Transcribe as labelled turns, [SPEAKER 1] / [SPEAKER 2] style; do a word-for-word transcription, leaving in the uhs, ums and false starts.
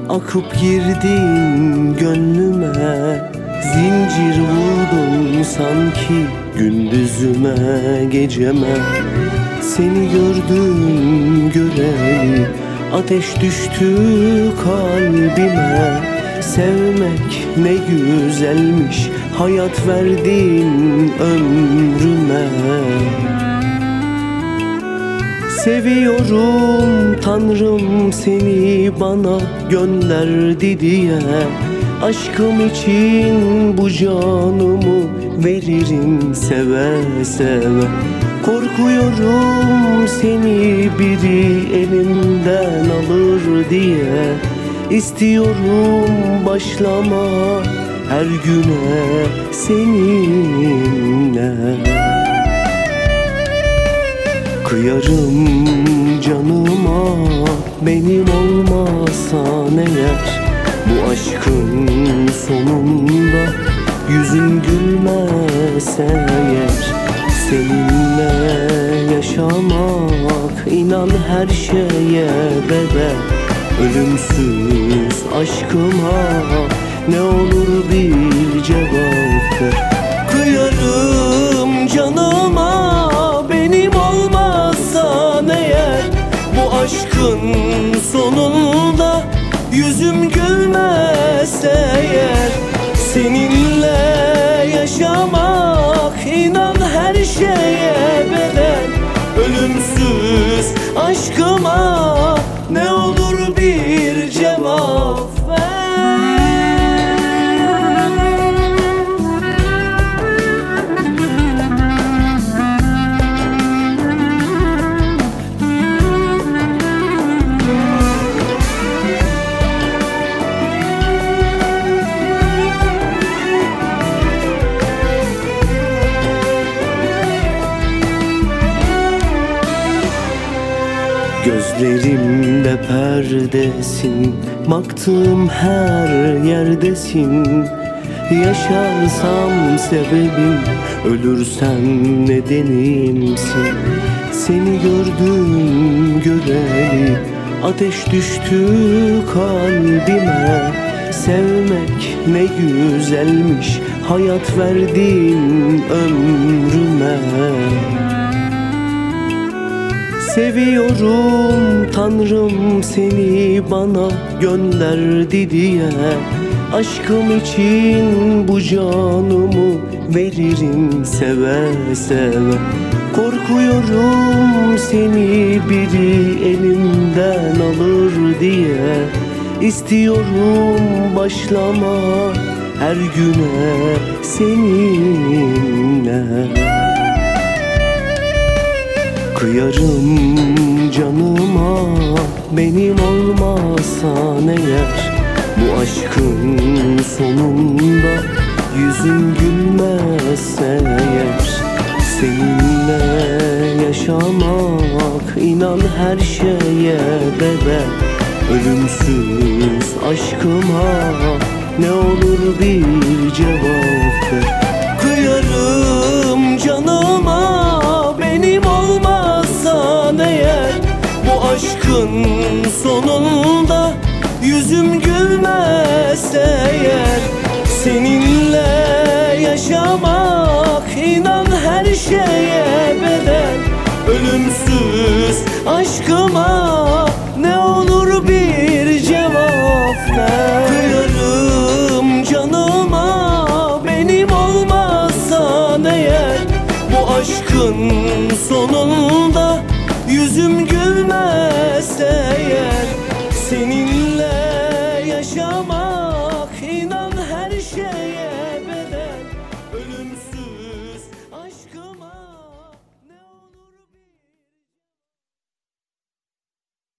[SPEAKER 1] Akıp girdin gönlüme, zincir vurdun sanki gündüzüme geceme. Seni gördüm göreli, ateş düştü kalbime. Sevmek ne güzelmiş, hayat verdin ömrüme. Seviyorum Tanrım seni bana gönderdi diye. Aşkım için bu canımı veririm seve seve. Korkuyorum seni biri elimden alır diye. İstiyorum başlama her güne seninle. Kıyarım canıma benim olmasan eğer. Bu aşkın sonunda yüzün gülmezse eğer. Seninle yaşamak inan her şeye bedel. Ölümsüz aşkıma ne olur bir cevap ver. Kıyarım canıma benim olmazsan eğer. Bu aşkın sonunda yüzüm gülmezse eğer. Seninle yaşamak inan her şeye bedel. Ölümsüz aşkıma ne olur bir cevap ver. Gözlerimde perdesin, baktığım her yerdesin. Yaşarsam sebebim, ölürsem nedenimsin. Seni gördüm göreli, ateş düştü kalbime. Sevmek ne güzelmiş, hayat verdin ömrüme. Seviyorum Tanrım seni bana gönderdi diye. Aşkım için bu canımı veririm seve seve. Korkuyorum seni biri elimden alır diye. İstiyorum başlama her güne seninle. Kıyarım canıma benim olmasan eğer. Bu aşkın sonunda yüzün gülmezse eğer. Seninle yaşamak inan her şeye bedel. Ölümsüz aşkıma ne olur bir cevap ver. Kıyarım canıma benim olmazsan eğer. Bu aşkın sonunda yüzüm gülmezse eğer. Seninle yaşamak inan her şeye bedel. Ölümsüz aşkıma ne olur bir cevap ver. Kıyarım canıma benim olmazsan eğer. Bu aşkın sonunda yüzüm gülmezse eğer. Seninle yaşamak inan her şeye bedel. Ölümsüz aşkım.